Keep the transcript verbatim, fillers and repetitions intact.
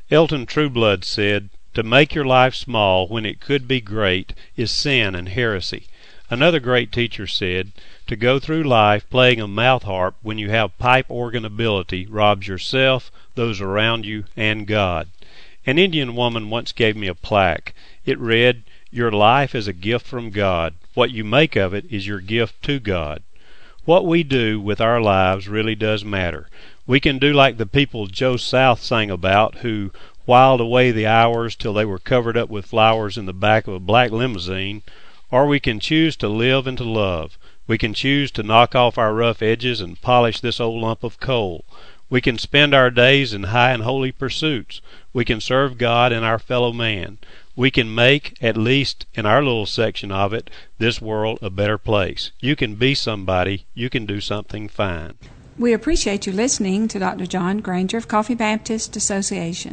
Elton Trueblood said, "To make your life small when it could be great is sin and heresy." Another great teacher said, "To go through life playing a mouth harp when you have pipe organ ability robs yourself, those around you, and God." An Indian woman once gave me a plaque. It read, "Your life is a gift from God. What you make of it is your gift to God." What we do with our lives really does matter. We can do like the people Joe South sang about, who whiled away the hours till they were covered up with flowers in the back of a black limousine, or we can choose to live and to love. We can choose to knock off our rough edges and polish this old lump of coal. We can spend our days in high and holy pursuits. We can serve God and our fellow man. We can make, at least in our little section of it, this world a better place. You can be somebody. You can do something fine. We appreciate you listening to Doctor John Granger of Coffee Baptist Association.